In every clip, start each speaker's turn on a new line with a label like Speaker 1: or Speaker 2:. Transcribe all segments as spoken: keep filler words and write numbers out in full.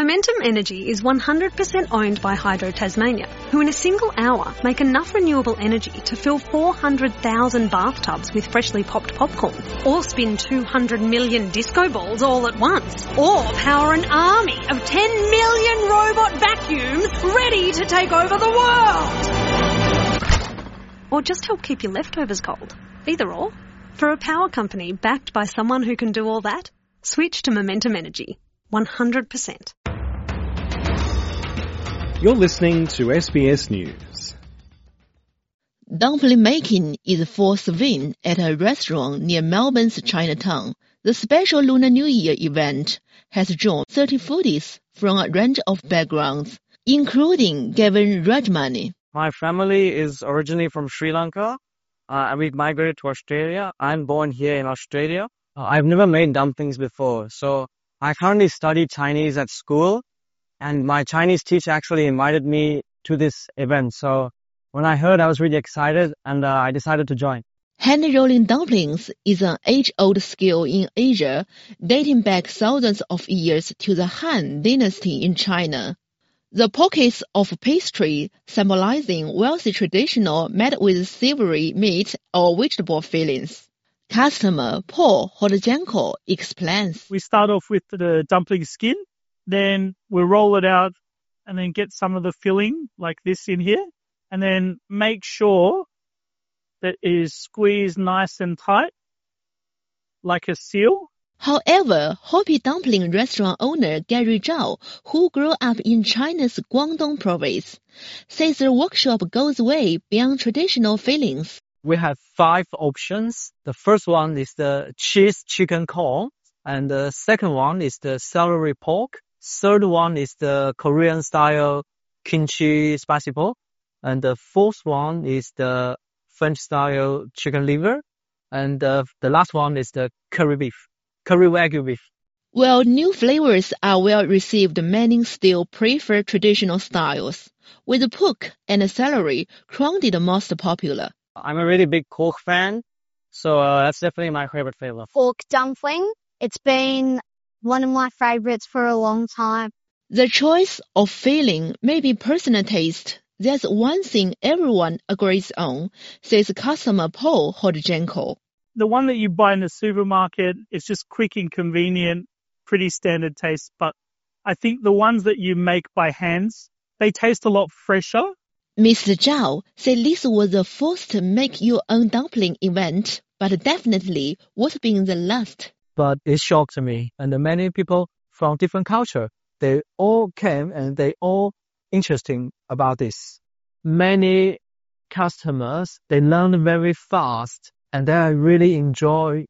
Speaker 1: Momentum Energy is one hundred percent owned by Hydro Tasmania, who in a single hour make enough renewable energy to fill four hundred thousand bathtubs with freshly popped popcorn, or spin two hundred million disco balls all at once, or power an army of ten million robot vacuums ready to take over the world. Or just help keep your leftovers cold. Either or. For a power company backed by someone who can do all that, switch to Momentum Energy. one hundred percent.
Speaker 2: You're listening to S B S News.
Speaker 3: Dumpling making is full swing at a restaurant near Melbourne's Chinatown. The special Lunar New Year event has drawn thirty foodies from a range of backgrounds, including Gavin Rajmani.
Speaker 4: My family is originally from Sri Lanka, uh, and we've migrated to Australia. I'm born here in Australia. Uh, I've never made dumplings before, so I currently study Chinese at school, and my Chinese teacher actually invited me to this event. So when I heard, I was really excited, and uh, I decided to join.
Speaker 3: Hand-rolling dumplings is an age-old skill in Asia, dating back thousands of years to the Han Dynasty in China. The pockets of pastry symbolizing wealthy traditional made with savory meat or vegetable fillings. Customer Paul Hodjenko explains.
Speaker 5: We start off with the dumpling skin, then we roll it out and then get some of the filling like this in here, and then make sure that it is squeezed nice and tight like a seal.
Speaker 3: However, Hopi dumpling restaurant owner Gary Zhao, who grew up in China's Guangdong province, says the workshop goes way beyond traditional fillings.
Speaker 4: We have five options. The first one is the cheese chicken corn, and the second one is the celery pork. Third one is the Korean style kimchi spicy pork, and the fourth one is the French style chicken liver, and uh, the last one is the curry beef, curry wagyu beef.
Speaker 3: While new flavors are well received, many still prefer traditional styles, with pork and celery crowned the most popular.
Speaker 4: I'm a really big pork fan, so uh, that's definitely my favorite flavor.
Speaker 6: Pork dumpling. It's been one of my favorites for a long time.
Speaker 3: The choice of filling may be personal taste. There's one thing everyone agrees on, says customer Paul Hodjenko.
Speaker 5: The one that you buy in the supermarket is just quick and convenient, pretty standard taste, but I think the ones that you make by hands, they taste a lot fresher.
Speaker 3: Mister Zhao said this was the first make your own dumpling event, but definitely was being the last.
Speaker 4: But it shocked me, and many people from different culture, they all came and they all interesting about this. Many customers, they learn very fast, and they really enjoy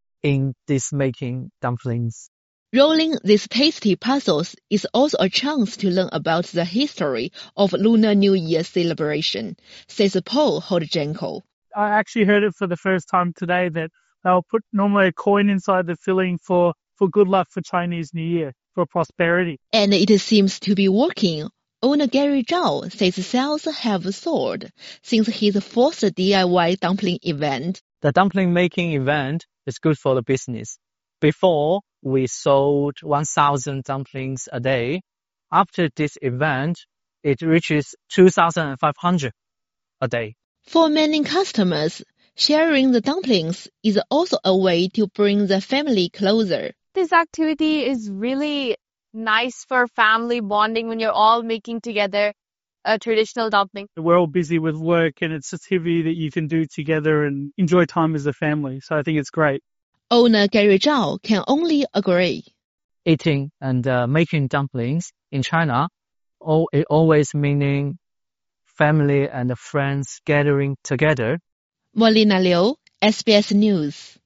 Speaker 4: in this making dumplings.
Speaker 3: Rolling these tasty puzzles is also a chance to learn about the history of Lunar New Year celebration, says Paul Hodjenko.
Speaker 5: I actually heard it for the first time today that they'll put normally a coin inside the filling for, for good luck for Chinese New Year, for prosperity.
Speaker 3: And it seems to be working. Owner Gary Zhao says sales have soared since his first D I Y dumpling event.
Speaker 4: The dumpling making event is good for the business. Before, we sold one thousand dumplings a day. After this event, it reaches two thousand five hundred a day.
Speaker 3: For many customers, sharing the dumplings is also a way to bring the family closer.
Speaker 7: This activity is really nice for family bonding when you're all making together a traditional dumpling.
Speaker 5: We're all busy with work, and it's a activity that you can do together and enjoy time as a family. So I think it's great.
Speaker 3: Owner Gary Zhao can only agree.
Speaker 4: Eating and uh, making dumplings in China, all, it always meaning family and friends gathering together.
Speaker 3: Molina Liu, S B S News.